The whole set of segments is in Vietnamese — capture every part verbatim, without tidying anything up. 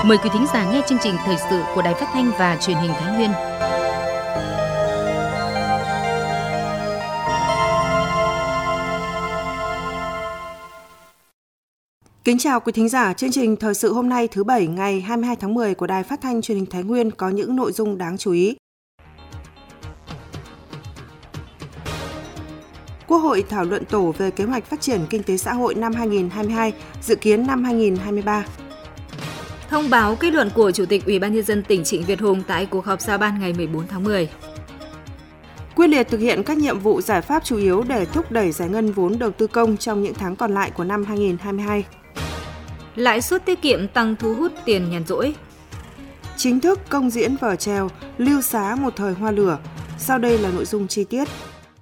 Mời quý thính giả nghe chương trình thời sự của Đài Phát thanh và Truyền hình Thái Nguyên. Kính chào quý thính giả, chương trình thời sự hôm nay thứ Bảy ngày hai mươi hai tháng mười của Đài Phát thanh Truyền hình Thái Nguyên có những nội dung đáng chú ý. Quốc hội thảo luận tổ về kế hoạch phát triển kinh tế xã hội năm hai nghìn không trăm hai mươi hai, dự kiến năm hai nghìn không trăm hai mươi ba. Thông báo kết luận của Chủ tịch Ủy ban Nhân dân tỉnh Trịnh Việt Hùng tại cuộc họp giao ban ngày mười bốn tháng mười. Quyết liệt thực hiện các nhiệm vụ giải pháp chủ yếu để thúc đẩy giải ngân vốn đầu tư công trong những tháng còn lại của năm hai nghìn không trăm hai mươi hai. Lãi suất tiết kiệm tăng thu hút tiền nhàn rỗi. Chính thức công diễn vở chèo Lưu Xá một thời hoa lửa. Sau đây là nội dung chi tiết.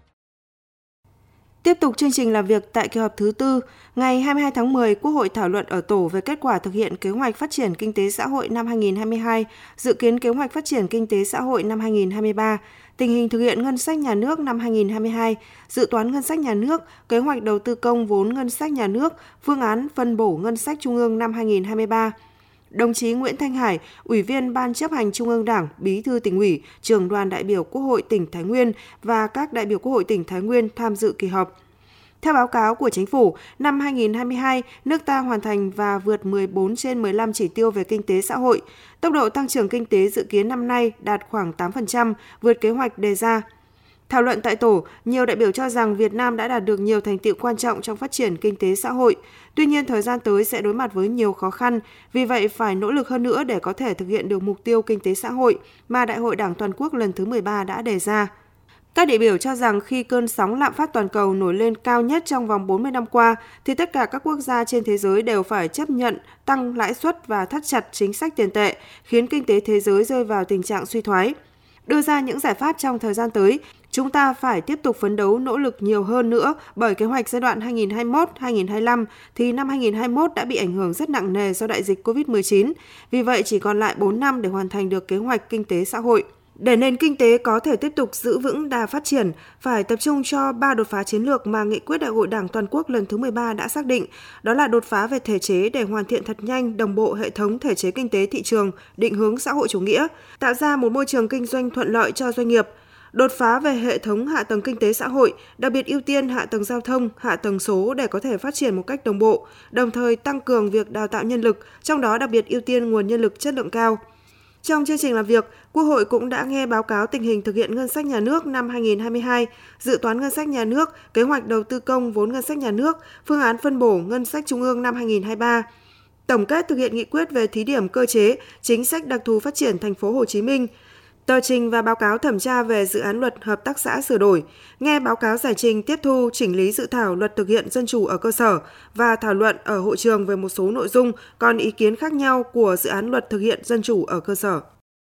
Tiếp tục chương trình làm việc tại kỳ họp thứ tư, ngày hai mươi hai tháng mười, Quốc hội thảo luận ở tổ về kết quả thực hiện kế hoạch phát triển kinh tế xã hội năm hai nghìn không trăm hai mươi hai, dự kiến kế hoạch phát triển kinh tế xã hội năm hai nghìn không trăm hai mươi ba, tình hình thực hiện ngân sách nhà nước năm hai nghìn không trăm hai mươi hai, dự toán ngân sách nhà nước, kế hoạch đầu tư công vốn ngân sách nhà nước, phương án phân bổ ngân sách trung ương năm hai nghìn không trăm hai mươi ba. Đồng chí Nguyễn Thanh Hải, Ủy viên Ban Chấp hành Trung ương Đảng, Bí thư Tỉnh ủy, Trưởng đoàn đại biểu Quốc hội tỉnh Thái Nguyên và các đại biểu Quốc hội tỉnh Thái Nguyên tham dự kỳ họp. Theo báo cáo của Chính phủ, năm hai nghìn không trăm hai mươi hai, nước ta hoàn thành và vượt mười bốn trên mười lăm chỉ tiêu về kinh tế xã hội. Tốc độ tăng trưởng kinh tế dự kiến năm nay đạt khoảng tám phần trăm, vượt kế hoạch đề ra. Thảo luận tại tổ, nhiều đại biểu cho rằng Việt Nam đã đạt được nhiều thành tựu quan trọng trong phát triển kinh tế xã hội. Tuy nhiên, thời gian tới sẽ đối mặt với nhiều khó khăn, vì vậy phải nỗ lực hơn nữa để có thể thực hiện được mục tiêu kinh tế xã hội mà Đại hội Đảng Toàn quốc lần thứ mười ba đã đề ra. Các đại biểu cho rằng khi cơn sóng lạm phát toàn cầu nổi lên cao nhất trong vòng bốn mươi năm qua, thì tất cả các quốc gia trên thế giới đều phải chấp nhận tăng lãi suất và thắt chặt chính sách tiền tệ, khiến kinh tế thế giới rơi vào tình trạng suy thoái. Đưa ra những giải pháp trong thời gian tới, chúng ta phải tiếp tục phấn đấu nỗ lực nhiều hơn nữa bởi kế hoạch giai đoạn hai nghìn không trăm hai mươi mốt đến hai nghìn không trăm hai mươi lăm thì năm hai nghìn không trăm hai mươi mốt đã bị ảnh hưởng rất nặng nề do đại dịch covid mười chín. Vì vậy chỉ còn lại bốn năm để hoàn thành được kế hoạch kinh tế xã hội. Để nền kinh tế có thể tiếp tục giữ vững đà phát triển, phải tập trung cho ba đột phá chiến lược mà Nghị quyết Đại hội Đảng Toàn quốc lần thứ mười ba đã xác định. Đó là đột phá về thể chế để hoàn thiện thật nhanh đồng bộ hệ thống thể chế kinh tế thị trường, định hướng xã hội chủ nghĩa, tạo ra một môi trường kinh doanh thuận lợi cho doanh nghiệp. Đột phá về hệ thống hạ tầng kinh tế xã hội, đặc biệt ưu tiên hạ tầng giao thông, hạ tầng số để có thể phát triển một cách đồng bộ, đồng thời tăng cường việc đào tạo nhân lực, trong đó đặc biệt ưu tiên nguồn nhân lực chất lượng cao. Trong chương trình làm việc, Quốc hội cũng đã nghe báo cáo tình hình thực hiện ngân sách nhà nước năm hai nghìn không trăm hai mươi hai, dự toán ngân sách nhà nước, kế hoạch đầu tư công vốn ngân sách nhà nước, phương án phân bổ ngân sách trung ương năm hai nghìn không trăm hai mươi ba, tổng kết thực hiện nghị quyết về thí điểm cơ chế, chính sách đặc thù phát triển thành phố Hồ Chí Minh, tờ trình và báo cáo thẩm tra về dự án luật hợp tác xã sửa đổi, nghe báo cáo giải trình tiếp thu chỉnh lý dự thảo luật thực hiện dân chủ ở cơ sở và thảo luận ở hội trường về một số nội dung còn ý kiến khác nhau của dự án luật thực hiện dân chủ ở cơ sở.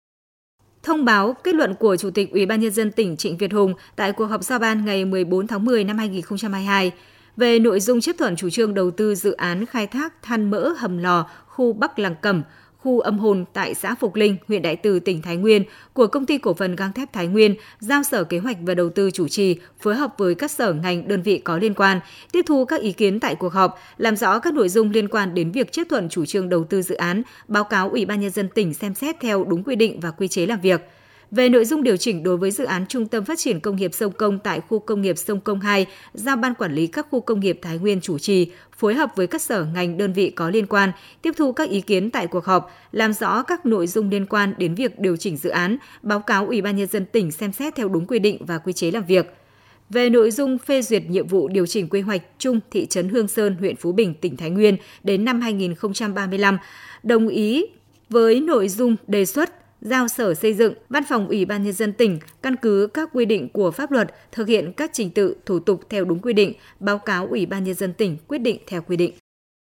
Thông báo kết luận của Chủ tịch Ủy ban Nhân dân tỉnh Trịnh Việt Hùng tại cuộc họp giao ban ngày mười bốn tháng mười năm hai nghìn không trăm hai mươi hai về nội dung chấp thuận chủ trương đầu tư dự án khai thác than mỡ hầm lò khu Bắc Làng Cẩm, khu Âm Hồn tại xã Phục Linh, huyện Đại Từ, tỉnh Thái Nguyên của Công ty Cổ phần Gang thép Thái Nguyên, giao Sở Kế hoạch và Đầu tư chủ trì, phối hợp với các sở ngành đơn vị có liên quan, tiếp thu các ý kiến tại cuộc họp, làm rõ các nội dung liên quan đến việc chấp thuận chủ trương đầu tư dự án, báo cáo Ủy ban Nhân dân tỉnh xem xét theo đúng quy định và quy chế làm việc. Về nội dung điều chỉnh đối với dự án Trung tâm Phát triển Công nghiệp Sông Công tại khu công nghiệp Sông Công hai, giao Ban Quản lý các khu công nghiệp Thái Nguyên chủ trì, phối hợp với các sở ngành đơn vị có liên quan, tiếp thu các ý kiến tại cuộc họp, làm rõ các nội dung liên quan đến việc điều chỉnh dự án, báo cáo Ủy ban Nhân dân tỉnh xem xét theo đúng quy định và quy chế làm việc. Về nội dung phê duyệt nhiệm vụ điều chỉnh quy hoạch chung thị trấn Hương Sơn, huyện Phú Bình, tỉnh Thái Nguyên đến năm hai nghìn không trăm ba mươi lăm, đồng ý với nội dung đề xuất giao Sở Xây dựng, Văn phòng Ủy ban Nhân dân tỉnh căn cứ các quy định của pháp luật thực hiện các trình tự, thủ tục theo đúng quy định, báo cáo Ủy ban Nhân dân tỉnh quyết định theo quy định.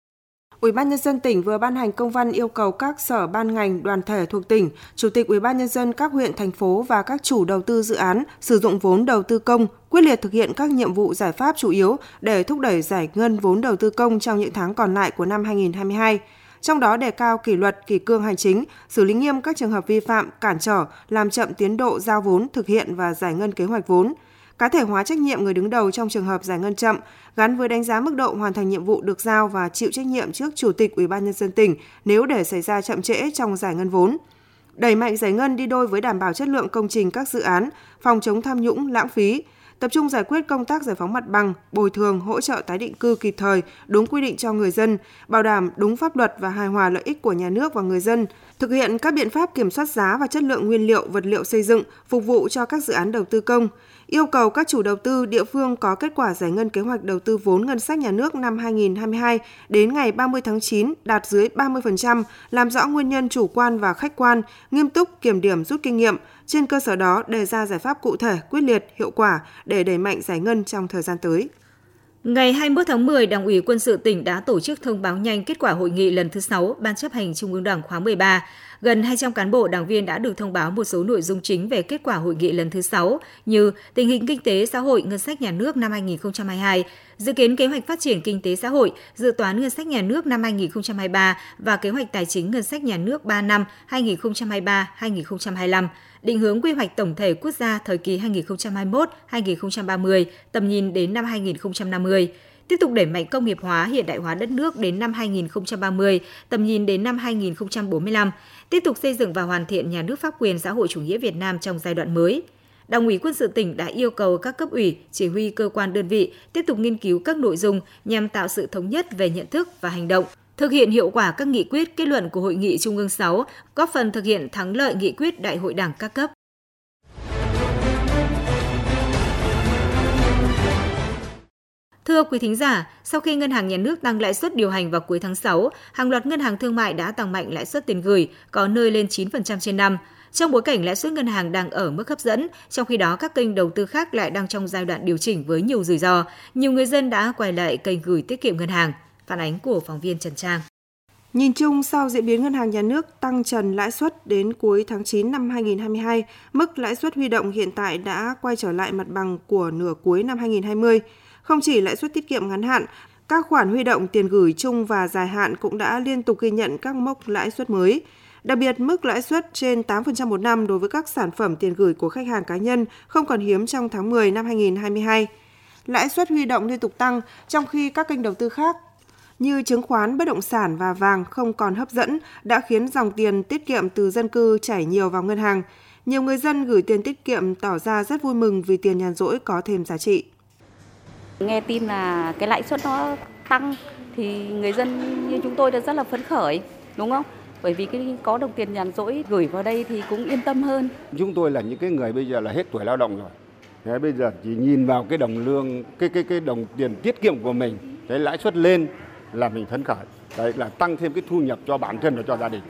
Ủy ban Nhân dân tỉnh vừa ban hành công văn yêu cầu các sở ban ngành, đoàn thể thuộc tỉnh, Chủ tịch Ủy ban Nhân dân các huyện, thành phố và các chủ đầu tư dự án sử dụng vốn đầu tư công quyết liệt thực hiện các nhiệm vụ giải pháp chủ yếu để thúc đẩy giải ngân vốn đầu tư công trong những tháng còn lại của năm hai nghìn không trăm hai mươi hai. Trong đó đề cao kỷ luật, kỷ cương hành chính, xử lý nghiêm các trường hợp vi phạm, cản trở, làm chậm tiến độ giao vốn, thực hiện và giải ngân kế hoạch vốn. cá thể hóa trách nhiệm người đứng đầu trong trường hợp giải ngân chậm, gắn với đánh giá mức độ hoàn thành nhiệm vụ được giao và chịu trách nhiệm trước Chủ tịch Ủy ban Nhân dân tỉnh nếu để xảy ra chậm trễ trong giải ngân vốn. Đẩy mạnh giải ngân đi đôi với đảm bảo chất lượng công trình các dự án, phòng chống tham nhũng, lãng phí, tập trung giải quyết công tác giải phóng mặt bằng, bồi thường, hỗ trợ tái định cư kịp thời, đúng quy định cho người dân, bảo đảm đúng pháp luật và hài hòa lợi ích của nhà nước và người dân, thực hiện các biện pháp kiểm soát giá và chất lượng nguyên liệu, vật liệu xây dựng, phục vụ cho các dự án đầu tư công, yêu cầu các chủ đầu tư địa phương có kết quả giải ngân kế hoạch đầu tư vốn ngân sách nhà nước năm hai nghìn không trăm hai mươi hai đến ngày ba mươi tháng chín đạt dưới ba mươi phần trăm, làm rõ nguyên nhân chủ quan và khách quan, nghiêm túc kiểm điểm rút kinh nghiệm, trên cơ sở đó đề ra giải pháp cụ thể, quyết liệt, hiệu quả để đẩy mạnh giải ngân trong thời gian tới. Ngày hai mươi mốt tháng mười, Đảng ủy Quân sự tỉnh đã tổ chức thông báo nhanh kết quả hội nghị lần thứ sáu Ban chấp hành Trung ương Đảng khóa mười ba. Gần hai trăm cán bộ đảng viên đã được thông báo một số nội dung chính về kết quả hội nghị lần thứ sáu như tình hình kinh tế xã hội, ngân sách nhà nước năm hai nghìn không trăm hai mươi hai, dự kiến kế hoạch phát triển kinh tế xã hội, dự toán ngân sách nhà nước năm hai nghìn không trăm hai mươi ba và kế hoạch tài chính ngân sách nhà nước ba năm hai nghìn không trăm hai mươi ba đến hai nghìn không trăm hai mươi lăm, định hướng quy hoạch tổng thể quốc gia thời kỳ hai nghìn không trăm hai mươi mốt đến hai nghìn không trăm ba mươi, tầm nhìn đến năm hai nghìn không trăm năm mươi. Tiếp tục đẩy mạnh công nghiệp hóa, hiện đại hóa đất nước đến năm hai nghìn không trăm ba mươi, tầm nhìn đến năm hai nghìn không trăm bốn mươi lăm. Tiếp tục xây dựng và hoàn thiện nhà nước pháp quyền xã hội chủ nghĩa Việt Nam trong giai đoạn mới. Đảng ủy Quân sự tỉnh đã yêu cầu các cấp ủy, chỉ huy cơ quan đơn vị tiếp tục nghiên cứu các nội dung nhằm tạo sự thống nhất về nhận thức và hành động, thực hiện hiệu quả các nghị quyết, kết luận của Hội nghị Trung ương sáu, góp phần thực hiện thắng lợi nghị quyết Đại hội Đảng các cấp. Thưa quý thính giả, sau khi Ngân hàng Nhà nước tăng lãi suất điều hành vào cuối tháng sáu, hàng loạt ngân hàng thương mại đã tăng mạnh lãi suất tiền gửi, có nơi lên chín phần trăm trên năm. Trong bối cảnh lãi suất ngân hàng đang ở mức hấp dẫn, trong khi đó các kênh đầu tư khác lại đang trong giai đoạn điều chỉnh với nhiều rủi ro, nhiều người dân đã quay lại kênh gửi tiết kiệm ngân hàng. Phản ánh của phóng viên Trần Trang. Nhìn chung, sau diễn biến Ngân hàng Nhà nước tăng trần lãi suất đến cuối tháng chín năm hai nghìn không trăm hai mươi hai, mức lãi suất huy động hiện tại đã quay trở lại mặt bằng của nửa cuối năm hai nghìn không trăm hai mươi. Không chỉ lãi suất tiết kiệm ngắn hạn, các khoản huy động tiền gửi chung và dài hạn cũng đã liên tục ghi nhận các mốc lãi suất mới. Đặc biệt, mức lãi suất trên tám phần trăm một năm đối với các sản phẩm tiền gửi của khách hàng cá nhân không còn hiếm trong tháng mười năm hai nghìn không trăm hai mươi hai. Lãi suất huy động liên tục tăng, trong khi các kênh đầu tư khác như chứng khoán, bất động sản và vàng không còn hấp dẫn đã khiến dòng tiền tiết kiệm từ dân cư chảy nhiều vào ngân hàng. Nhiều người dân gửi tiền tiết kiệm tỏ ra rất vui mừng vì tiền nhàn rỗi có thêm giá trị. Nghe tin là cái lãi suất nó tăng thì người dân như chúng tôi đã rất là phấn khởi, đúng không? Bởi vì cái có đồng tiền nhàn rỗi gửi vào đây thì cũng yên tâm hơn. Chúng tôi là những cái người bây giờ là hết tuổi lao động rồi. Thế bây giờ chỉ nhìn vào cái đồng lương, cái cái cái đồng tiền tiết kiệm của mình, cái lãi suất lên là mình phấn khởi. Đấy là tăng thêm cái thu nhập cho bản thân và cho gia đình.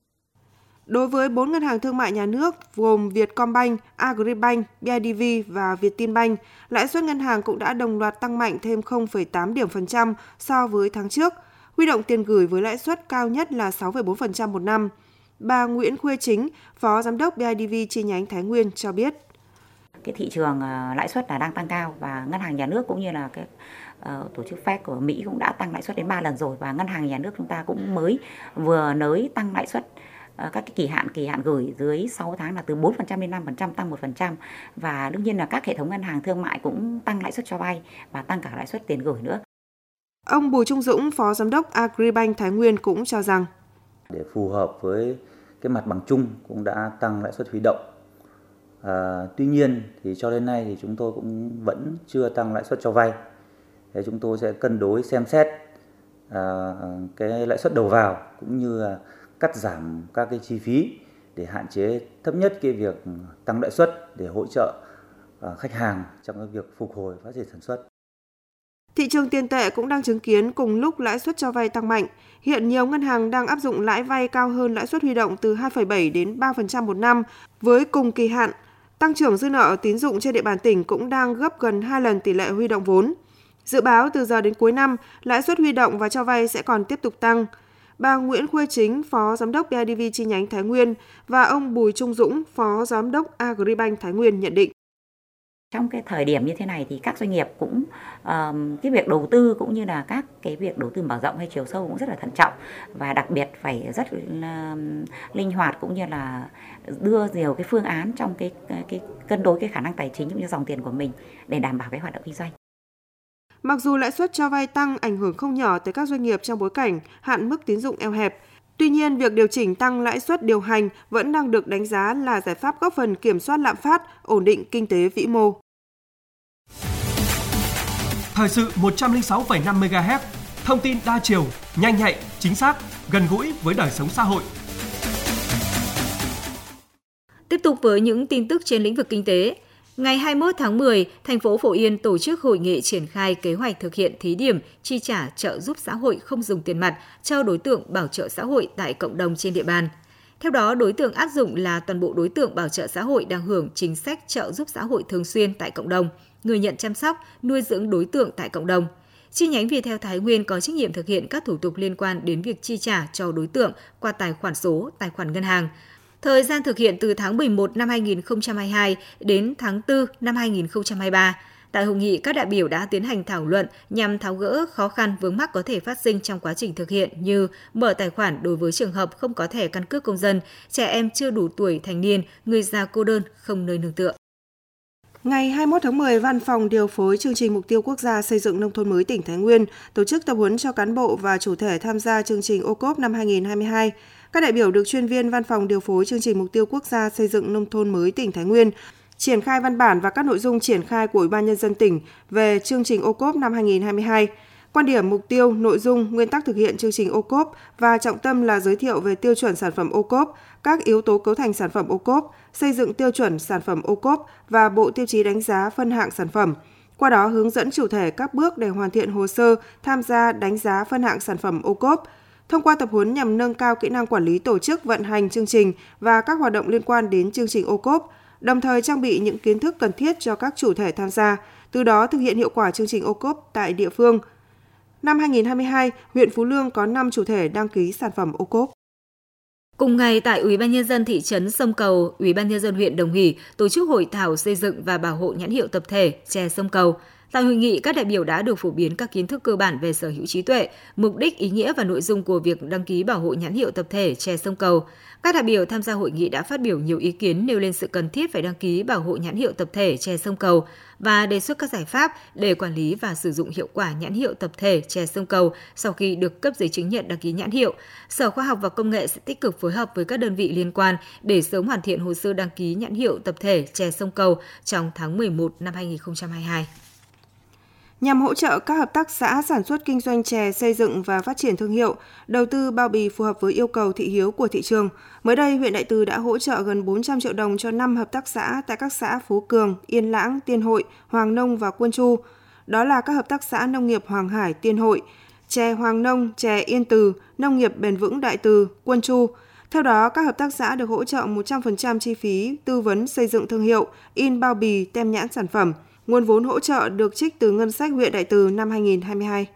Đối với bốn ngân hàng thương mại nhà nước gồm Vietcombank, Agribank, bê i đê vê và Vietinbank, lãi suất ngân hàng cũng đã đồng loạt tăng mạnh thêm không phẩy tám điểm phần trăm so với tháng trước. Huy động tiền gửi với lãi suất cao nhất là sáu phẩy bốn phần trăm một năm. Bà Nguyễn Khuê Chính, Phó Giám đốc bê i đê vê chi nhánh Thái Nguyên cho biết. Cái thị trường lãi suất là đang tăng cao và ngân hàng nhà nước cũng như là cái uh, tổ chức Fed của Mỹ cũng đã tăng lãi suất đến ba lần rồi, và ngân hàng nhà nước chúng ta cũng mới vừa nới tăng lãi suất các cái kỳ hạn kỳ hạn gửi dưới sáu tháng là từ bốn phần trăm đến năm phần trăm, tăng một phần trăm, và đương nhiên là các hệ thống ngân hàng thương mại cũng tăng lãi suất cho vay và tăng cả lãi suất tiền gửi nữa. Ông Bùi Trung Dũng, Phó Giám đốc Agribank Thái Nguyên cũng cho rằng để phù hợp với cái mặt bằng chung cũng đã tăng lãi suất huy động. À, tuy nhiên thì cho đến nay thì chúng tôi cũng vẫn chưa tăng lãi suất cho vay. Thế chúng tôi sẽ cân đối xem xét à, cái lãi suất đầu vào cũng như là cắt giảm các cái chi phí để hạn chế thấp nhất cái việc tăng lãi suất để hỗ trợ uh, khách hàng trong cái việc phục hồi phát triển sản xuất. Thị trường tiền tệ cũng đang chứng kiến cùng lúc lãi suất cho vay tăng mạnh. Hiện nhiều ngân hàng đang áp dụng lãi vay cao hơn lãi suất huy động từ hai phẩy bảy đến ba phần trăm một năm với cùng kỳ hạn. Tăng trưởng dư nợ tín dụng trên địa bàn tỉnh cũng đang gấp gần hai lần tỷ lệ huy động vốn. Dự báo từ giờ đến cuối năm, lãi suất huy động và cho vay sẽ còn tiếp tục tăng. Bà Nguyễn Khuê Chính, Phó Giám đốc bê i đê vê chi nhánh Thái Nguyên và ông Bùi Trung Dũng, Phó Giám đốc Agribank Thái Nguyên nhận định. Trong cái thời điểm như thế này thì các doanh nghiệp cũng uh, cái việc đầu tư cũng như là các cái việc đầu tư mở rộng hay chiều sâu cũng rất là thận trọng, và đặc biệt phải rất là linh hoạt cũng như là đưa nhiều cái phương án trong cái, cái, cái cân đối cái khả năng tài chính cũng như dòng tiền của mình để đảm bảo cái hoạt động kinh doanh. Mặc dù lãi suất cho vay tăng ảnh hưởng không nhỏ tới các doanh nghiệp trong bối cảnh hạn mức tín dụng eo hẹp, tuy nhiên việc điều chỉnh tăng lãi suất điều hành vẫn đang được đánh giá là giải pháp góp phần kiểm soát lạm phát, ổn định kinh tế vĩ mô. Thời sự một trăm lẻ sáu phẩy năm mê ga héc, thông tin đa chiều, nhanh nhạy, chính xác, gần gũi với đời sống xã hội. Tiếp tục với những tin tức trên lĩnh vực kinh tế. Ngày hai mươi mốt tháng mười, thành phố Phổ Yên tổ chức hội nghị triển khai kế hoạch thực hiện thí điểm chi trả trợ giúp xã hội không dùng tiền mặt cho đối tượng bảo trợ xã hội tại cộng đồng trên địa bàn. Theo đó, đối tượng áp dụng là toàn bộ đối tượng bảo trợ xã hội đang hưởng chính sách trợ giúp xã hội thường xuyên tại cộng đồng, người nhận chăm sóc, nuôi dưỡng đối tượng tại cộng đồng. Chi nhánh Viettel Thái Nguyên có trách nhiệm thực hiện các thủ tục liên quan đến việc chi trả cho đối tượng qua tài khoản số, tài khoản ngân hàng. Thời gian thực hiện từ tháng mười một năm hai nghìn không trăm hai mươi hai đến tháng tư năm hai nghìn không trăm hai mươi ba. Tại hội nghị, các đại biểu đã tiến hành thảo luận nhằm tháo gỡ khó khăn vướng mắc có thể phát sinh trong quá trình thực hiện như mở tài khoản đối với trường hợp không có thẻ căn cước công dân, trẻ em chưa đủ tuổi thành niên, người già cô đơn không nơi nương tựa. Ngày hai mươi mốt tháng mười, Văn phòng điều phối chương trình mục tiêu quốc gia xây dựng nông thôn mới tỉnh Thái Nguyên tổ chức tập huấn cho cán bộ và chủ thể tham gia chương trình ô cốp năm hai nghìn không trăm hai mươi hai. Các đại biểu được chuyên viên Văn phòng điều phối chương trình mục tiêu quốc gia xây dựng nông thôn mới tỉnh Thái Nguyên triển khai văn bản và các nội dung triển khai của Ủy ban Nhân dân tỉnh về chương trình ô cốp năm hai nghìn không trăm hai mươi hai. Quan điểm, mục tiêu, nội dung, nguyên tắc thực hiện chương trình ô cốp và trọng tâm là giới thiệu về tiêu chuẩn sản phẩm ô cốp, các yếu tố cấu thành sản phẩm ô cốp, xây dựng tiêu chuẩn sản phẩm ô cốp và bộ tiêu chí đánh giá phân hạng sản phẩm. Qua đó hướng dẫn chủ thể các bước để hoàn thiện hồ sơ tham gia đánh giá phân hạng sản phẩm ô cốp. Thông qua tập huấn nhằm nâng cao kỹ năng quản lý tổ chức vận hành chương trình và các hoạt động liên quan đến chương trình ô cốp, đồng thời trang bị những kiến thức cần thiết cho các chủ thể tham gia, từ đó thực hiện hiệu quả chương trình ô cốp tại địa phương. Năm hai nghìn không trăm hai mươi hai, huyện Phú Lương có năm chủ thể đăng ký sản phẩm ô cốp. Cùng ngày tại Ủy ban Nhân dân thị trấn Sông Cầu, Ủy ban Nhân dân huyện Đồng Hỷ tổ chức hội thảo xây dựng và bảo hộ nhãn hiệu tập thể chè Sông Cầu. Tại hội nghị, các đại biểu đã được phổ biến các kiến thức cơ bản về sở hữu trí tuệ, mục đích, ý nghĩa và nội dung của việc đăng ký bảo hộ nhãn hiệu tập thể chè Sông Cầu. Các đại biểu tham gia hội nghị đã phát biểu nhiều ý kiến nêu lên sự cần thiết phải đăng ký bảo hộ nhãn hiệu tập thể chè Sông Cầu và đề xuất các giải pháp để quản lý và sử dụng hiệu quả nhãn hiệu tập thể chè Sông Cầu sau khi được cấp giấy chứng nhận đăng ký nhãn hiệu. Sở Khoa học và Công nghệ sẽ tích cực phối hợp với các đơn vị liên quan để sớm hoàn thiện hồ sơ đăng ký nhãn hiệu tập thể chè Sông Cầu trong tháng mười một năm hai nghìn không trăm hai mươi hai. Nhằm hỗ trợ các hợp tác xã sản xuất kinh doanh chè xây dựng và phát triển thương hiệu, đầu tư bao bì phù hợp với yêu cầu thị hiếu của thị trường, mới đây huyện Đại Từ đã hỗ trợ gần bốn trăm triệu đồng cho năm hợp tác xã tại các xã Phú Cường, Yên Lãng, Tiên Hội, Hoàng Nông và Quân Chu. Đó là các hợp tác xã nông nghiệp Hoàng Hải, Tiên Hội, chè Hoàng Nông, chè Yên Từ, nông nghiệp bền vững Đại Từ, Quân Chu. Theo đó, các hợp tác xã được hỗ trợ một trăm phần trăm chi phí tư vấn xây dựng thương hiệu, in bao bì, tem nhãn sản phẩm. Nguồn vốn hỗ trợ được trích từ ngân sách huyện Đại Từ năm hai nghìn không trăm hai mươi hai.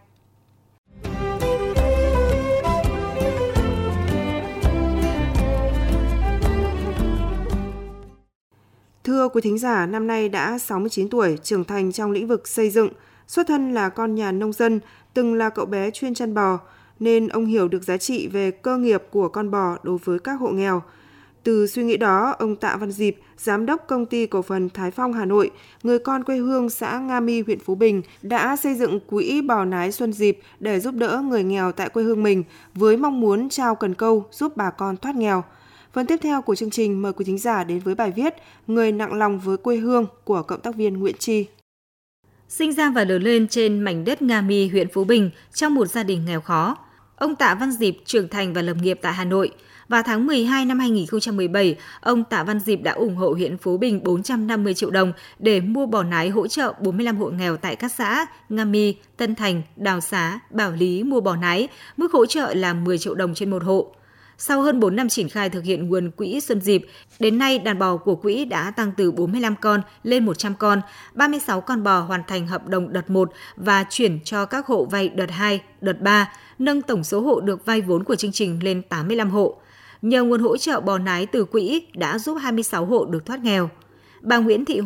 Thưa quý thính giả, năm nay đã sáu mươi chín tuổi, trưởng thành trong lĩnh vực xây dựng, xuất thân là con nhà nông dân, từng là cậu bé chuyên chăn bò, nên ông hiểu được giá trị về cơ nghiệp của con bò đối với các hộ nghèo. Từ suy nghĩ đó, ông Tạ Văn Dịp, Giám đốc Công ty Cổ phần Thái Phong Hà Nội, người con quê hương xã Nga My, huyện Phú Bình, đã xây dựng quỹ bò nái Xuân Dịp để giúp đỡ người nghèo tại quê hương mình với mong muốn trao cần câu giúp bà con thoát nghèo. Phần tiếp theo của chương trình mời quý thính giả đến với bài viết Người nặng lòng với quê hương của cộng tác viên Nguyễn Chi. Sinh ra và lớn lên trên mảnh đất Nga My, huyện Phú Bình trong một gia đình nghèo khó, ông Tạ Văn Dịp trưởng thành và lập nghiệp tại Hà Nội. Vào tháng mười hai năm hai nghìn không trăm mười bảy, ông Tạ Văn Dịp đã ủng hộ huyện Phú Bình bốn trăm năm mươi triệu đồng để mua bò nái hỗ trợ bốn mươi lăm hộ nghèo tại các xã Nga My, Tân Thành, Đào Xá, Bảo Lý mua bò nái, mức hỗ trợ là mười triệu đồng trên một hộ. Sau hơn bốn năm triển khai thực hiện nguồn quỹ Xuân Dịp, đến nay đàn bò của quỹ đã tăng từ bốn mươi lăm con lên một trăm con, ba mươi sáu con bò hoàn thành hợp đồng đợt một và chuyển cho các hộ vay đợt hai, đợt ba, nâng tổng số hộ được vay vốn của chương trình lên tám mươi lăm hộ. Nhờ nguồn hỗ trợ bò nái từ quỹ đã giúp hai mươi sáu hộ được thoát nghèo. Bà Nguyễn Thị Hòa,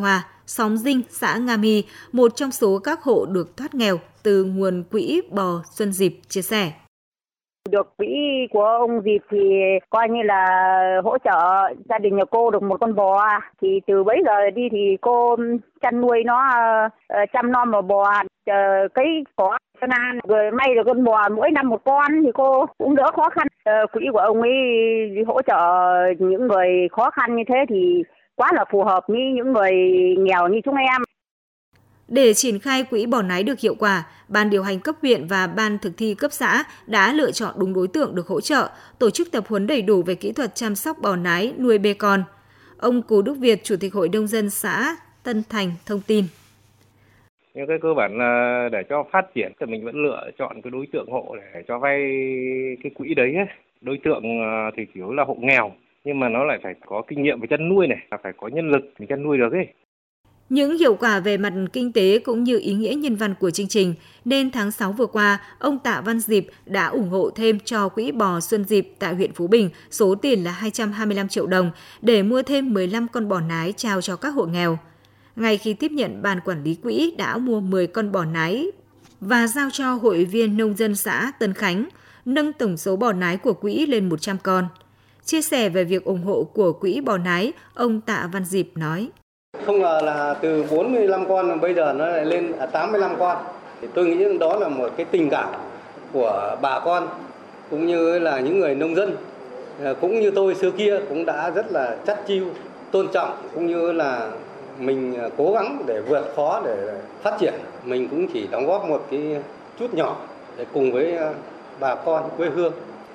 xóm Dinh, xã Nga My, một trong số các hộ được thoát nghèo từ nguồn quỹ bò Xuân Dịp, chia sẻ. Được quỹ của ông Dịp thì coi như là hỗ trợ gia đình nhà cô được một con bò. Thì từ bấy giờ đi thì cô chăn nuôi nó, chăm nom vào bò, cấy cỏ cho nan, rồi may được con bò mỗi năm một con thì cô cũng đỡ khó khăn. Quỹ của ông ấy hỗ trợ những người khó khăn như thế thì quá là phù hợp với những người nghèo như chúng em. Để triển khai quỹ bò nái được hiệu quả, Ban điều hành cấp huyện và Ban thực thi cấp xã đã lựa chọn đúng đối tượng được hỗ trợ, tổ chức tập huấn đầy đủ về kỹ thuật chăm sóc bò nái, nuôi bê con. Ông Cù Đức Việt, Chủ tịch Hội nông dân xã Tân Thành thông tin. Nhưng cái cơ bản là để cho phát triển thì mình vẫn lựa chọn cái đối tượng hộ để cho vay cái quỹ đấy ấy. Đối tượng thì chủ yếu là hộ nghèo, nhưng mà nó lại phải có kinh nghiệm về chăn nuôi này, là phải có nhân lực để chăn nuôi được ấy. Những hiệu quả về mặt kinh tế cũng như ý nghĩa nhân văn của chương trình, nên tháng sáu vừa qua, ông Tạ Văn Dịp đã ủng hộ thêm cho quỹ bò Xuân Dịp tại huyện Phú Bình số tiền là hai trăm hai mươi lăm triệu đồng để mua thêm mười lăm con bò nái trao cho các hộ nghèo. Ngay khi tiếp nhận, Ban quản lý quỹ đã mua mười con bò nái và giao cho hội viên nông dân xã Tân Khánh, nâng tổng số bò nái của quỹ lên một trăm con. Chia sẻ về việc ủng hộ của quỹ bò nái, ông Tạ Văn Dịp nói. Không ngờ là từ bốn mươi lăm con bây giờ nó lại lên tám mươi lăm con. Thì tôi nghĩ đó là một cái tình cảm của bà con cũng như là những người nông dân, cũng như tôi xưa kia cũng đã rất là chắt chiu, tôn trọng, cũng như là mình cố gắng để vượt khó để phát triển. Mình cũng chỉ đóng góp một cái chút nhỏ để cùng với bà con quê hương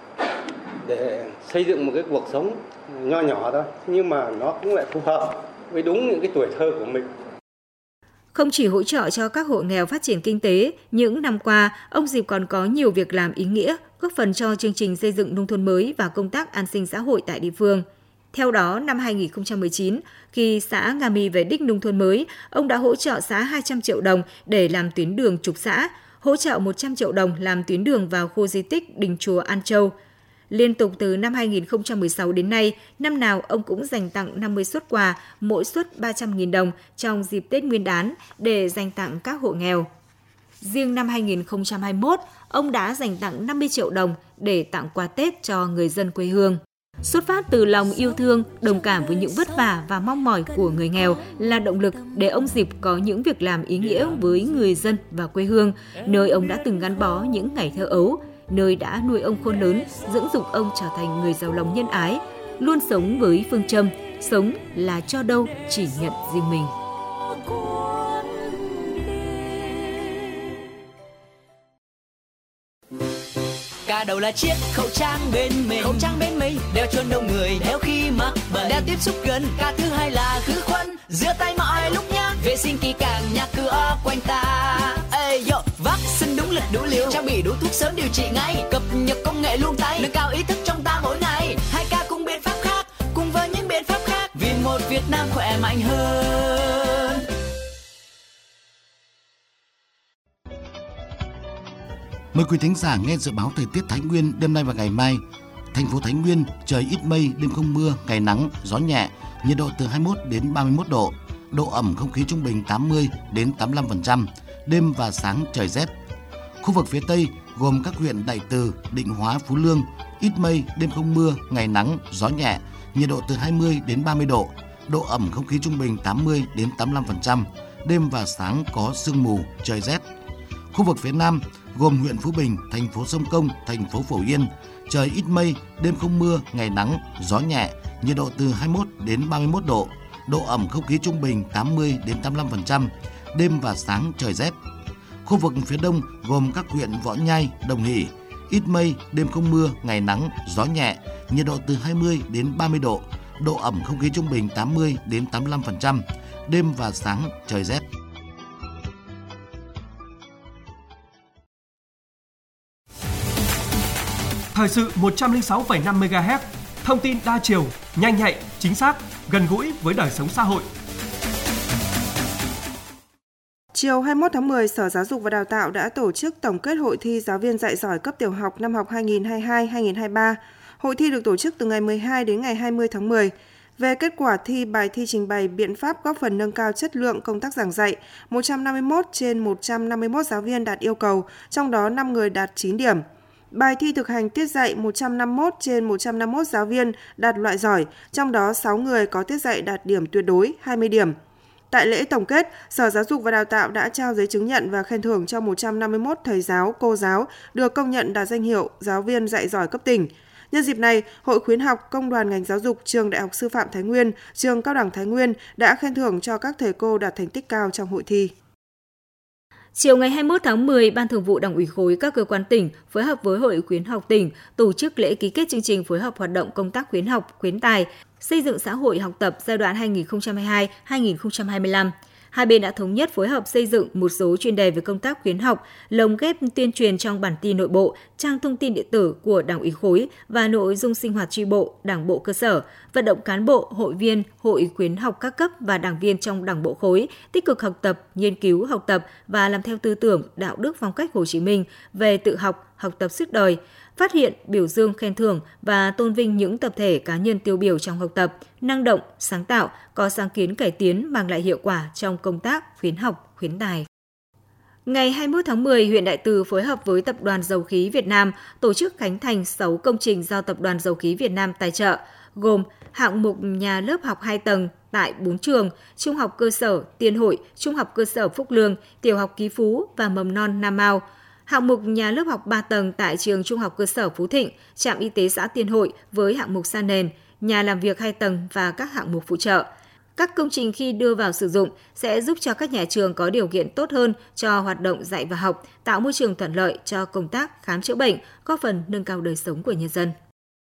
để xây dựng một cái cuộc sống nho nhỏ thôi, nhưng mà nó cũng lại phù hợp với đúng những cái tuổi thơ của mình. Không chỉ hỗ trợ cho các hộ nghèo phát triển kinh tế, những năm qua, ông Dịp còn có nhiều việc làm ý nghĩa, góp phần cho chương trình xây dựng nông thôn mới và công tác an sinh xã hội tại địa phương. Theo đó, năm hai nghìn không trăm mười chín, khi xã Nga My về đích nông thôn mới, ông đã hỗ trợ xã hai trăm triệu đồng để làm tuyến đường trục xã, hỗ trợ một trăm triệu đồng làm tuyến đường vào khu di tích Đình Chùa An Châu. Liên tục từ năm hai nghìn không trăm mười sáu đến nay, năm nào ông cũng dành tặng năm mươi suất quà, mỗi suất ba trăm nghìn đồng trong dịp Tết Nguyên đán để dành tặng các hộ nghèo. Riêng năm hai nghìn không trăm hai mươi mốt, ông đã dành tặng năm mươi triệu đồng để tặng quà Tết cho người dân quê hương. Xuất phát từ lòng yêu thương, đồng cảm với những vất vả và mong mỏi của người nghèo là động lực để ông Dịp có những việc làm ý nghĩa với người dân và quê hương, nơi ông đã từng gắn bó những ngày thơ ấu, nơi đã nuôi ông khôn lớn, dưỡng dục ông trở thành người giàu lòng nhân ái, luôn sống với phương châm, sống là cho đâu chỉ nhận riêng mình. Cả đầu là chiếc khẩu trang bên mình, khẩu trang bên mình đeo cho đông người đeo khi mắc bệnh, đeo tiếp xúc gần. Cả thứ hai là khử khuẩn, rửa tay mọi lúc nhá, vệ sinh kỹ càng nhà cửa quanh ta. Ê yo, vaccine đúng lịch đủ liều, trang bị đủ thuốc sớm điều trị ngay, cập nhật công nghệ luôn tay, nâng cao ý thức trong ta mỗi ngày. Hai ca cùng biện pháp khác, cùng với những biện pháp khác, vì một Việt Nam khỏe mạnh hơn. Mời quý thính giả nghe dự báo thời tiết Thái Nguyên đêm nay và ngày mai. Thành phố Thái Nguyên trời ít mây, đêm không mưa, ngày nắng, gió nhẹ, nhiệt độ từ hai mươi mốt đến ba mươi mốt độ, độ ẩm không khí trung bình tám mươi đến tám mươi lăm phần trăm, đêm và sáng trời rét. Khu vực phía Tây gồm các huyện Đại Từ, Định Hóa, Phú Lương, ít mây, đêm không mưa, ngày nắng, gió nhẹ, nhiệt độ từ hai mươi đến ba mươi độ, độ ẩm không khí trung bình tám mươi đến tám mươi lăm phần trăm, đêm và sáng có sương mù, trời rét. Khu vực phía Nam gồm huyện Phú Bình, thành phố Sông Công, thành phố Phổ Yên, trời ít mây, đêm không mưa, ngày nắng, gió nhẹ, nhiệt độ từ hai mươi mốt đến ba mươi mốt độ, độ ẩm không khí trung bình tám mươi đến tám mươi lăm phần trăm, đêm và sáng trời rét. Khu vực phía Đông gồm các huyện Võ Nhai, Đồng Hỷ, ít mây, đêm không mưa, ngày nắng, gió nhẹ, nhiệt độ từ hai mươi đến ba mươi độ, độ ẩm không khí trung bình tám mươi đến tám mươi lăm phần trăm, đêm và sáng trời rét. Thời sự một trăm lẻ sáu phẩy năm mê ga héc, thông tin đa chiều, nhanh nhạy, chính xác, gần gũi với đời sống xã hội. Chiều hai mươi mốt tháng mười, Sở Giáo dục và Đào tạo đã tổ chức tổng kết hội thi giáo viên dạy giỏi cấp tiểu học năm học hai nghìn không trăm hai mươi hai hai nghìn không trăm hai mươi ba. Hội thi được tổ chức từ ngày mười hai đến ngày hai mươi tháng mười. Về kết quả thi, bài thi trình bày biện pháp góp phần nâng cao chất lượng công tác giảng dạy, một trăm năm mươi mốt trên một trăm năm mươi mốt giáo viên đạt yêu cầu, trong đó năm người đạt chín điểm. Bài thi thực hành tiết dạy một trăm năm mươi mốt trên một trăm năm mươi mốt giáo viên đạt loại giỏi, trong đó sáu người có tiết dạy đạt điểm tuyệt đối hai mươi điểm. Tại lễ tổng kết, Sở Giáo dục và Đào tạo đã trao giấy chứng nhận và khen thưởng cho một trăm năm mươi mốt thầy giáo, cô giáo được công nhận đạt danh hiệu giáo viên dạy giỏi cấp tỉnh. Nhân dịp này, Hội khuyến học, Công đoàn ngành giáo dục, Trường Đại học Sư phạm Thái Nguyên, Trường Cao đẳng Thái Nguyên đã khen thưởng cho các thầy cô đạt thành tích cao trong hội thi. Chiều ngày hai mươi mốt tháng mười, Ban Thường vụ Đảng ủy khối các cơ quan tỉnh phối hợp với Hội khuyến học tỉnh tổ chức lễ ký kết chương trình phối hợp hoạt động công tác khuyến học, khuyến tài, xây dựng xã hội học tập giai đoạn hai nghìn không trăm hai mươi hai đến hai nghìn không trăm hai mươi lăm. Hai bên đã thống nhất phối hợp xây dựng một số chuyên đề về công tác khuyến học, lồng ghép tuyên truyền trong bản tin nội bộ, trang thông tin điện tử của Đảng ủy khối và nội dung sinh hoạt chi bộ, Đảng bộ cơ sở, vận động cán bộ, hội viên, hội khuyến học các cấp và đảng viên trong Đảng bộ khối tích cực học tập, nghiên cứu, học tập và làm theo tư tưởng, đạo đức phong cách Hồ Chí Minh về tự học, học tập suốt đời, phát hiện, biểu dương, khen thưởng và tôn vinh những tập thể cá nhân tiêu biểu trong học tập, năng động, sáng tạo, có sáng kiến cải tiến mang lại hiệu quả trong công tác khuyến học, khuyến tài. Ngày hai mươi mốt tháng mười, huyện Đại Từ phối hợp với Tập đoàn Dầu khí Việt Nam tổ chức khánh thành sáu công trình do Tập đoàn Dầu khí Việt Nam tài trợ, gồm hạng mục nhà lớp học hai tầng tại bốn trường, Trung học cơ sở Tiên Hội, Trung học cơ sở Phúc Lương, Tiểu học Ký Phú và Mầm non Nam Ao. Hạng mục nhà lớp học ba tầng tại trường Trung học cơ sở Phú Thịnh, trạm y tế xã Tiên Hội với hạng mục san nền, nhà làm việc hai tầng và các hạng mục phụ trợ. Các công trình khi đưa vào sử dụng sẽ giúp cho các nhà trường có điều kiện tốt hơn cho hoạt động dạy và học, tạo môi trường thuận lợi cho công tác khám chữa bệnh, góp phần nâng cao đời sống của nhân dân.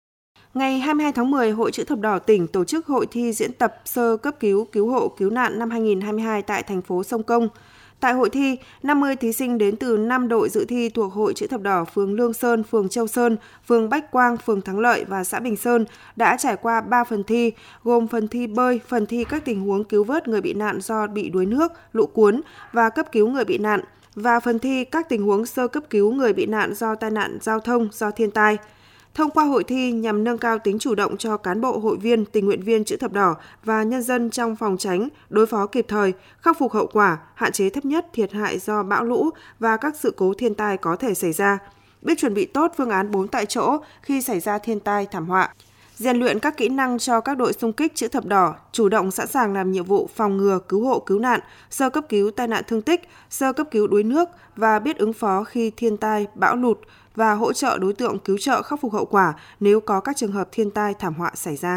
Ngày hai mươi hai tháng mười, Hội Chữ thập đỏ tỉnh tổ chức hội thi diễn tập sơ cấp cứu, cứu hộ, cứu nạn năm hai nghìn không trăm hai mươi hai tại thành phố Sông Công. Tại hội thi, năm mươi thí sinh đến từ năm đội dự thi thuộc Hội Chữ thập đỏ phường Lương Sơn, phường Châu Sơn, phường Bách Quang, phường Thắng Lợi và xã Bình Sơn đã trải qua ba phần thi, gồm phần thi bơi, phần thi các tình huống cứu vớt người bị nạn do bị đuối nước, lũ cuốn và cấp cứu người bị nạn, và phần thi các tình huống sơ cấp cứu người bị nạn do tai nạn giao thông, do thiên tai. Thông qua hội thi nhằm nâng cao tính chủ động cho cán bộ, hội viên, tình nguyện viên Chữ thập đỏ và nhân dân trong phòng tránh, đối phó kịp thời, khắc phục hậu quả, hạn chế thấp nhất thiệt hại do bão lũ và các sự cố thiên tai có thể xảy ra, biết chuẩn bị tốt phương án bốn tại chỗ khi xảy ra thiên tai, thảm họa, rèn luyện các kỹ năng cho các đội xung kích Chữ thập đỏ, chủ động sẵn sàng làm nhiệm vụ phòng ngừa, cứu hộ, cứu nạn, sơ cấp cứu tai nạn thương tích, sơ cấp cứu đuối nước và biết ứng phó khi thiên tai, bão lụt, và hỗ trợ đối tượng cứu trợ khắc phục hậu quả nếu có các trường hợp thiên tai thảm họa xảy ra.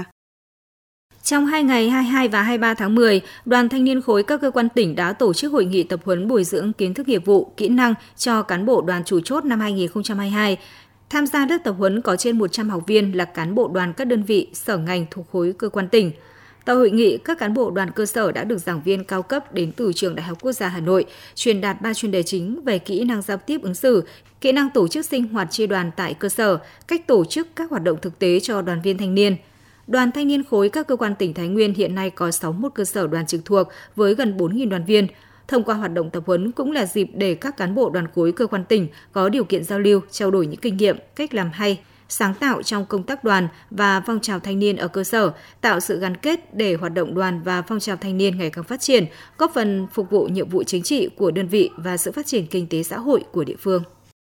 Trong hai ngày hai mươi hai và hai mươi ba tháng mười, Đoàn Thanh niên khối các cơ quan tỉnh đã tổ chức hội nghị tập huấn bồi dưỡng kiến thức nghiệp vụ, kỹ năng cho cán bộ đoàn chủ chốt năm hai nghìn không trăm hai mươi hai. Tham gia lớp tập huấn có trên một trăm học viên là cán bộ đoàn các đơn vị, sở ngành thuộc khối cơ quan tỉnh. Tại hội nghị, các cán bộ đoàn cơ sở đã được giảng viên cao cấp đến từ Trường Đại học Quốc gia Hà Nội truyền đạt ba chuyên đề chính về kỹ năng giao tiếp ứng xử, kỹ năng tổ chức sinh hoạt chi đoàn tại cơ sở, cách tổ chức các hoạt động thực tế cho đoàn viên thanh niên. Đoàn Thanh niên khối các cơ quan tỉnh Thái Nguyên hiện nay có sáu mươi mốt cơ sở đoàn trực thuộc với gần bốn nghìn đoàn viên. Thông qua hoạt động tập huấn cũng là dịp để các cán bộ đoàn khối cơ quan tỉnh có điều kiện giao lưu, trao đổi những kinh nghiệm, cách làm hay, sáng tạo trong công tác đoàn và phong trào thanh niên ở cơ sở, tạo sự gắn kết để hoạt động đoàn và phong trào thanh niên ngày càng phát triển, góp phần phục vụ nhiệm vụ chính trị của đơn vị và sự phát triển kinh tế xã hội của địa phương.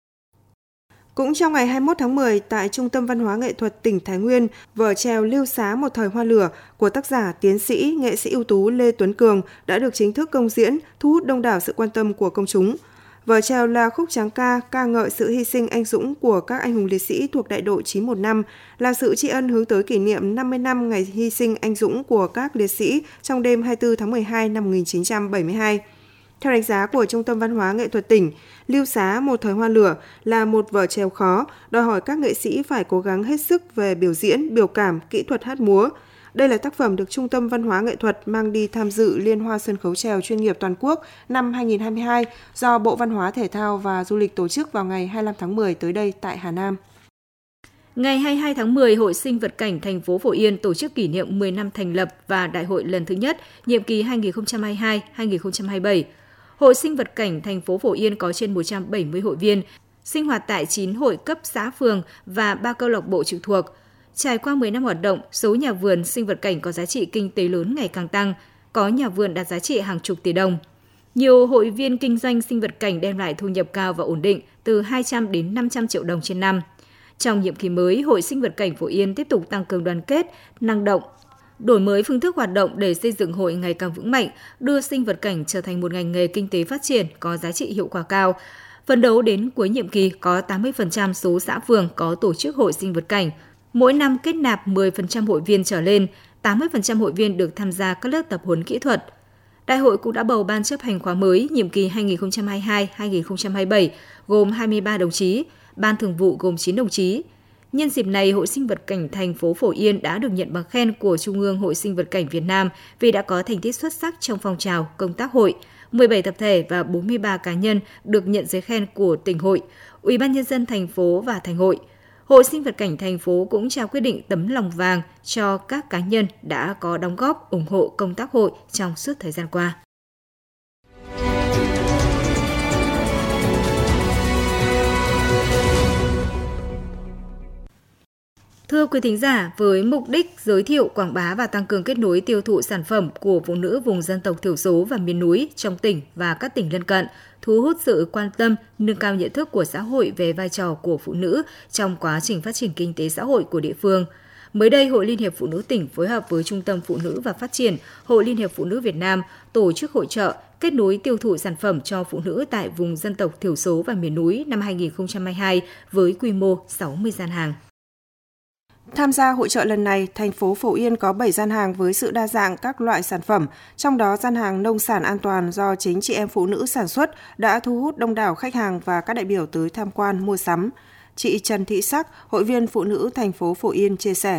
Cũng trong ngày hai mươi mốt tháng mười, tại Trung tâm Văn hóa Nghệ thuật tỉnh Thái Nguyên, vở chèo Lưu Xá một thời hoa lửa của tác giả, tiến sĩ, nghệ sĩ ưu tú Lê Tuấn Cường đã được chính thức công diễn, thu hút đông đảo sự quan tâm của công chúng. Vở chèo là khúc tráng ca, ca ngợi sự hy sinh anh dũng của các anh hùng liệt sĩ thuộc đại đội chín một năm, là sự tri ân hướng tới kỷ niệm năm mươi năm ngày hy sinh anh dũng của các liệt sĩ trong đêm hai mươi tư tháng mười hai năm một nghìn chín trăm bảy mươi hai. Theo đánh giá của Trung tâm Văn hóa Nghệ thuật tỉnh, Lưu Xá một thời hoa lửa là một vở chèo khó, đòi hỏi các nghệ sĩ phải cố gắng hết sức về biểu diễn, biểu cảm, kỹ thuật hát múa. Đây là tác phẩm được Trung tâm Văn hóa Nghệ thuật mang đi tham dự Liên hoan sân khấu chèo chuyên nghiệp toàn quốc năm hai nghìn không trăm hai mươi hai do Bộ Văn hóa Thể thao và Du lịch tổ chức vào ngày hai mươi lăm tháng mười tới đây tại Hà Nam. Ngày hai mươi hai tháng mười, Hội Sinh vật cảnh thành phố Phổ Yên tổ chức kỷ niệm mười năm thành lập và đại hội lần thứ nhất, nhiệm kỳ hai nghìn không trăm hai mươi hai đến hai nghìn không trăm hai mươi bảy. Hội Sinh vật cảnh thành phố Phổ Yên có trên một trăm bảy mươi hội viên, sinh hoạt tại chín hội cấp xã phường và ba câu lạc bộ trực thuộc. Trải qua mười năm hoạt động, số nhà vườn sinh vật cảnh có giá trị kinh tế lớn ngày càng tăng, có nhà vườn đạt giá trị hàng chục tỷ đồng. Nhiều hội viên kinh doanh sinh vật cảnh đem lại thu nhập cao và ổn định từ hai trăm đến năm trăm triệu đồng trên năm. Trong nhiệm kỳ mới, Hội Sinh vật cảnh Phổ Yên tiếp tục tăng cường đoàn kết, năng động, đổi mới phương thức hoạt động để xây dựng hội ngày càng vững mạnh, đưa sinh vật cảnh trở thành một ngành nghề kinh tế phát triển có giá trị hiệu quả cao. Phấn đấu đến cuối nhiệm kỳ có tám mươi phần trăm số xã phường có tổ chức hội sinh vật cảnh, mỗi năm kết nạp mười phần trăm hội viên trở lên, tám mươi phần trăm hội viên được tham gia các lớp tập huấn kỹ thuật. Đại hội cũng đã bầu ban chấp hành khóa mới nhiệm kỳ hai nghìn không trăm hai mươi hai đến hai nghìn không trăm hai mươi bảy gồm hai mươi ba đồng chí, ban thường vụ gồm chín đồng chí. Nhân dịp này, Hội Sinh vật cảnh thành phố Phổ Yên đã được nhận bằng khen của Trung ương Hội Sinh vật cảnh Việt Nam vì đã có thành tích xuất sắc trong phong trào công tác hội. mười bảy tập thể và bốn mươi ba cá nhân được nhận giấy khen của tỉnh hội, Ủy ban nhân dân thành phố và thành hội. Hội Sinh vật cảnh thành phố cũng trao quyết định tấm lòng vàng cho các cá nhân đã có đóng góp ủng hộ công tác hội trong suốt thời gian qua. Thưa quý thính giả, với mục đích giới thiệu, quảng bá và tăng cường kết nối tiêu thụ sản phẩm của phụ nữ vùng dân tộc thiểu số và miền núi trong tỉnh và các tỉnh lân cận, thu hút sự quan tâm, nâng cao nhận thức của xã hội về vai trò của phụ nữ trong quá trình phát triển kinh tế xã hội của địa phương. Mới đây, Hội Liên hiệp Phụ nữ tỉnh phối hợp với Trung tâm Phụ nữ và Phát triển, Hội Liên hiệp Phụ nữ Việt Nam tổ chức hội chợ kết nối tiêu thụ sản phẩm cho phụ nữ tại vùng dân tộc thiểu số và miền núi năm hai nghìn không trăm hai mươi hai với quy mô sáu mươi gian hàng. Tham gia hội chợ lần này, thành phố Phổ Yên có bảy gian hàng với sự đa dạng các loại sản phẩm, trong đó gian hàng nông sản an toàn do chính chị em phụ nữ sản xuất đã thu hút đông đảo khách hàng và các đại biểu tới tham quan mua sắm. Chị Trần Thị Sắc, hội viên phụ nữ thành phố Phổ Yên chia sẻ.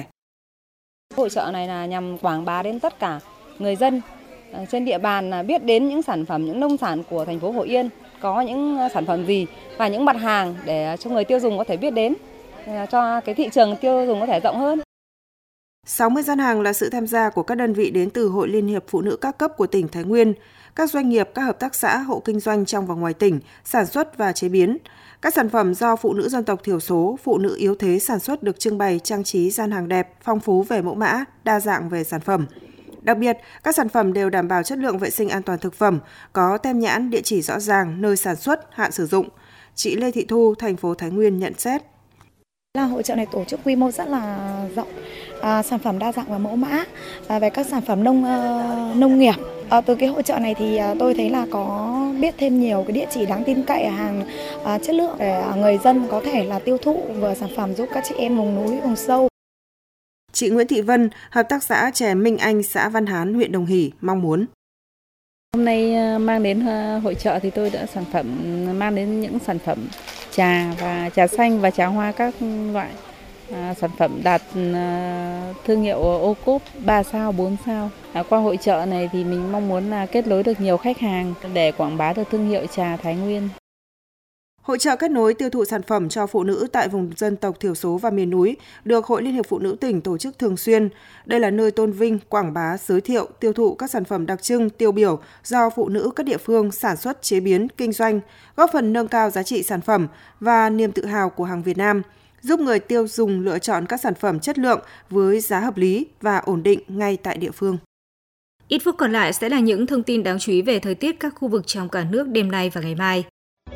Hội chợ này là nhằm quảng bá đến tất cả người dân trên địa bàn biết đến những sản phẩm, những nông sản của thành phố Phổ Yên, có những sản phẩm gì và những mặt hàng để cho người tiêu dùng có thể biết đến, cho cái thị trường tiêu dùng có thể rộng hơn. sáu mươi gian hàng là sự tham gia của các đơn vị đến từ Hội Liên hiệp Phụ nữ các cấp của tỉnh Thái Nguyên, các doanh nghiệp, các hợp tác xã, hộ kinh doanh trong và ngoài tỉnh, sản xuất và chế biến. Các sản phẩm do phụ nữ dân tộc thiểu số, phụ nữ yếu thế sản xuất được trưng bày trang trí gian hàng đẹp, phong phú về mẫu mã, đa dạng về sản phẩm. Đặc biệt, các sản phẩm đều đảm bảo chất lượng vệ sinh an toàn thực phẩm, có tem nhãn, địa chỉ rõ ràng, nơi sản xuất, hạn sử dụng. Chị Lê Thị Thu, thành phố Thái Nguyên nhận xét. Là hội chợ này tổ chức quy mô rất là rộng, à, sản phẩm đa dạng và mẫu mã à, về các sản phẩm nông uh, nông nghiệp. À, từ cái hội chợ này thì uh, tôi thấy là có biết thêm nhiều cái địa chỉ đáng tin cậy, hàng uh, chất lượng để uh, người dân có thể là tiêu thụ vừa sản phẩm giúp các chị em vùng núi, vùng sâu. Chị Nguyễn Thị Vân, hợp tác xã chè Minh Anh, xã Văn Hán, huyện Đồng Hỷ mong muốn. Hôm nay mang đến hội chợ thì tôi đã sản phẩm mang đến những sản phẩm trà và trà xanh và trà hoa các loại, à, sản phẩm đạt à, thương hiệu ô cốp ba sao, bốn sao. À, qua hội chợ này thì mình mong muốn là kết nối được nhiều khách hàng để quảng bá được thương hiệu trà Thái Nguyên. Hội chợ kết nối tiêu thụ sản phẩm cho phụ nữ tại vùng dân tộc thiểu số và miền núi được Hội Liên hiệp Phụ nữ tỉnh tổ chức thường xuyên. Đây là nơi tôn vinh, quảng bá, giới thiệu, tiêu thụ các sản phẩm đặc trưng, tiêu biểu do phụ nữ các địa phương sản xuất, chế biến, kinh doanh, góp phần nâng cao giá trị sản phẩm và niềm tự hào của hàng Việt Nam, giúp người tiêu dùng lựa chọn các sản phẩm chất lượng với giá hợp lý và ổn định ngay tại địa phương. Ít phút còn lại sẽ là những thông tin đáng chú ý về thời tiết các khu vực trong cả nước đêm nay và ngày mai.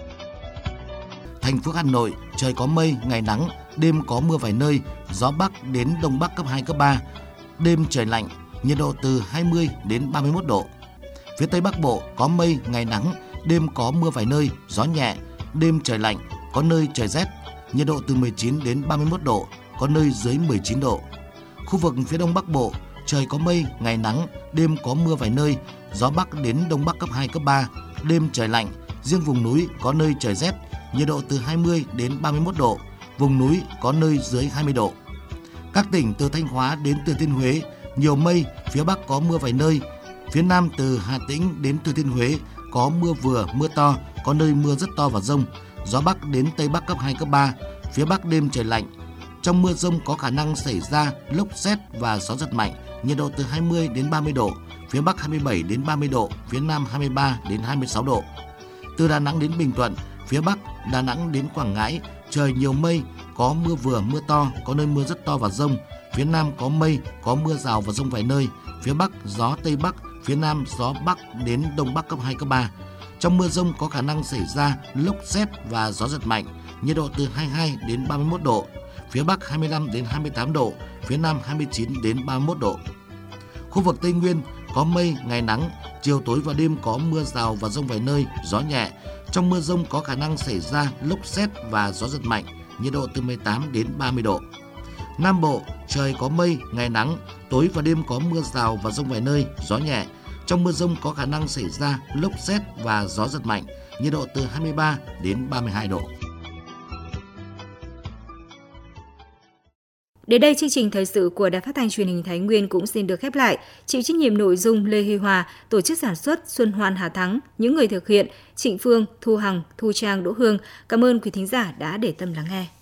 Thành phố Hà Nội, trời có mây, ngày nắng, đêm có mưa vài nơi, gió Bắc đến Đông Bắc cấp hai, cấp ba. Đêm trời lạnh, nhiệt độ từ hai mươi đến ba mươi mốt độ. Phía Tây Bắc Bộ có mây, ngày nắng, đêm có mưa vài nơi, gió nhẹ, đêm trời lạnh, có nơi trời rét, nhiệt độ từ mười chín đến ba mươi mốt độ, có nơi dưới mười chín độ. Khu vực phía Đông Bắc Bộ, trời có mây, ngày nắng, đêm có mưa vài nơi, gió Bắc đến Đông Bắc cấp hai, cấp ba, đêm trời lạnh, riêng vùng núi có nơi trời rét, nhiệt độ từ hai mươi đến ba mươi mốt độ, vùng núi có nơi dưới hai mươi độ. Các tỉnh từ Thanh Hóa đến Thừa Thiên Huế, nhiều mây, phía Bắc có mưa vài nơi, phía Nam từ Hà Tĩnh đến Thừa Thiên Huế có mưa vừa, mưa to, có nơi mưa rất to và dông, gió Bắc đến Tây Bắc cấp hai, cấp ba, phía Bắc đêm trời lạnh. Trong mưa dông có khả năng xảy ra lốc sét và gió giật mạnh, nhiệt độ từ hai mươi đến ba mươi độ, phía Bắc hai mươi bảy đến ba mươi độ, phía Nam hai mươi ba đến hai mươi sáu độ. Từ Đà Nẵng đến Bình Thuận, phía Bắc, Đà Nẵng đến Quảng Ngãi, trời nhiều mây, có mưa vừa mưa to, có nơi mưa rất to và dông. Phía Nam có mây, có mưa rào và dông vài nơi. Phía Bắc gió Tây Bắc, phía Nam gió Bắc đến Đông Bắc cấp hai, cấp ba. Trong mưa dông có khả năng xảy ra lốc sét và gió giật mạnh, nhiệt độ từ hai mươi hai đến ba mươi mốt độ. Phía Bắc hai mươi lăm đến hai mươi tám độ, phía Nam hai mươi chín đến ba mươi mốt độ. Khu vực Tây Nguyên có mây, ngày nắng, chiều tối và đêm có mưa rào và dông vài nơi, gió nhẹ. Trong mưa dông có khả năng xảy ra lốc sét và gió giật mạnh, nhiệt độ từ mười tám đến ba mươi độ. Nam Bộ, trời có mây, ngày nắng, tối và đêm có mưa rào và dông vài nơi, gió nhẹ. Trong mưa dông có khả năng xảy ra lốc sét và gió giật mạnh, nhiệt độ từ hai mươi ba đến ba mươi hai độ. Đến đây chương trình thời sự của Đài Phát thanh Truyền hình Thái Nguyên cũng xin được khép lại. Chịu trách nhiệm nội dung Lê Huy Hòa, tổ chức sản xuất Xuân Hoan Hà Thắng, những người thực hiện Trịnh Phương, Thu Hằng, Thu Trang, Đỗ Hương. Cảm ơn quý thính giả đã để tâm lắng nghe.